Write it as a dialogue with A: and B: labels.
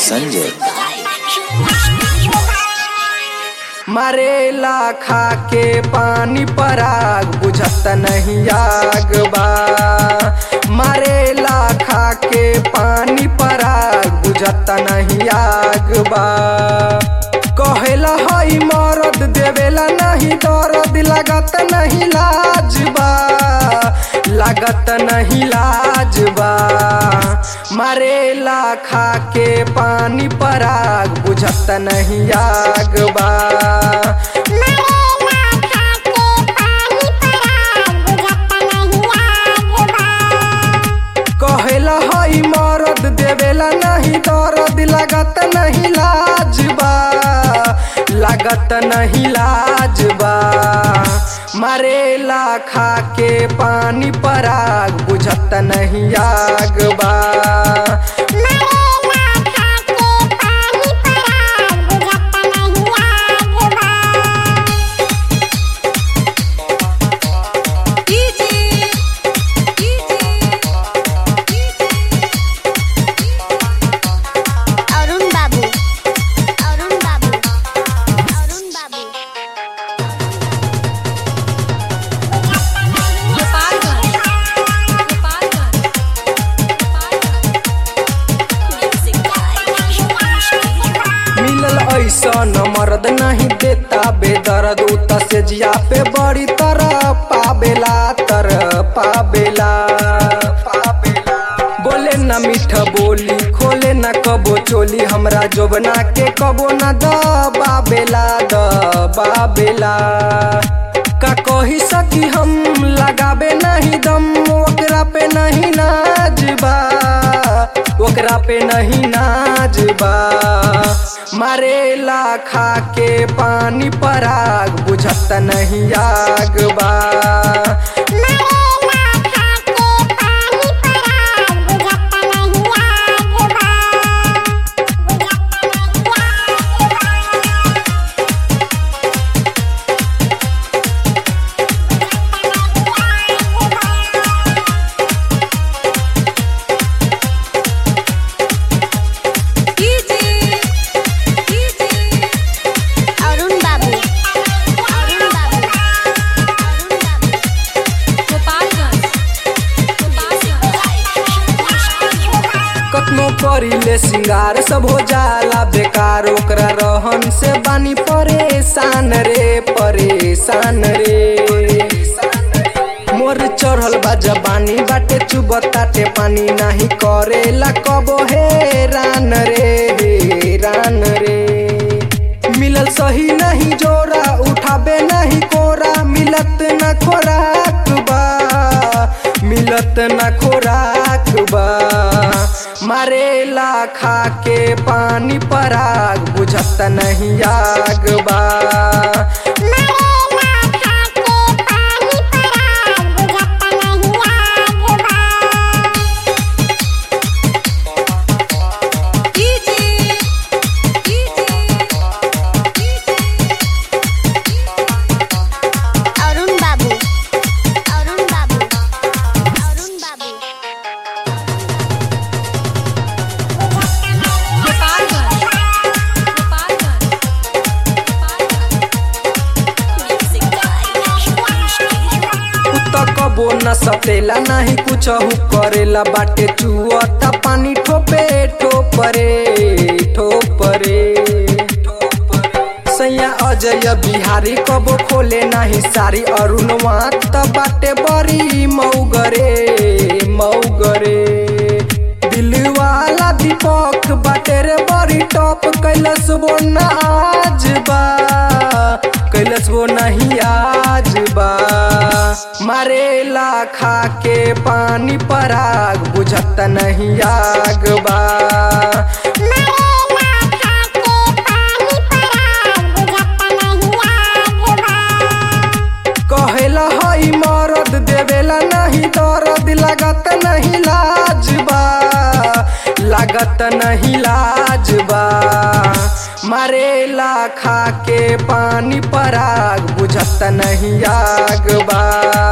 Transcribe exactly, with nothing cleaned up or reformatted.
A: संजय।
B: मरेला खा के पानी पराग बुझत नहीं आग बा। मरेला खा के पानी पराग बुझत नहीं आग बा। कहेला हई मरद देवेला नहीं दर्द लागत नहीं लाज बा। लागत नहीं लाज बा। मरेला खा के पानी पराग बुझत नहीं आग बा। कहेला हई मरद देवेला नहीं दर्द लागत नहीं लाज बा। लागत नहीं लाज बा। मरेला खा के पानी पराग बुझत नहीं आग बा। ऐसन मर्द नहीं देता बेदर्द उत से जिया पे बड़ी तरह पावेला तरह पावेला पावेला। बोले न मीठ बोली खोले न कबो चोली हमरा जोबना के कबो न दबावेला दबावेला। का कही सकी हम लगावे नहीं दम ओकरा पे नहीं नाजबा। ओकरा पे नहीं नाजबा। मरेला खा के पानी पराग बुझत नहीं आग बा। कतनो करीले सिंगार सब हो जाला बेकार ओकरा रहन से बानी परेशान रे परेशान रे। मोर चढ़ल बा जबानी बाटे चुबताटे पानी नहीं करेला कबो हैरान रे हैरान रे। मिलल सही नहीं जोरा उठाबे नहीं कोरा मिलत न खोराक बा मिलत न खोराक बा। मरेला खा के पानी पराग बुझत नहीं आग बा। कबो न सतेला नहीं कुछ करेला बाटे चुअता पानी ठोपे ठोपरे ठोपरे। सैया अजय बिहारी कबो खोले नहीं सारी अरुणवा त बाटे बड़ी मऊगरे मऊगरे। दिलवाला दीपक बाटे रे बड़ी टॉप कैलस वो न आज बा कैलस वो नहीं आज बा। मरेला खा के पानी पराग बुझत नहीं आग बा। कहेला हई मरद देवेला नहीं दर्द लागत नहीं लाज बा। लागत नहीं लाज बा। मरेला खा के पानी पराग बुझत नहीं आग बा।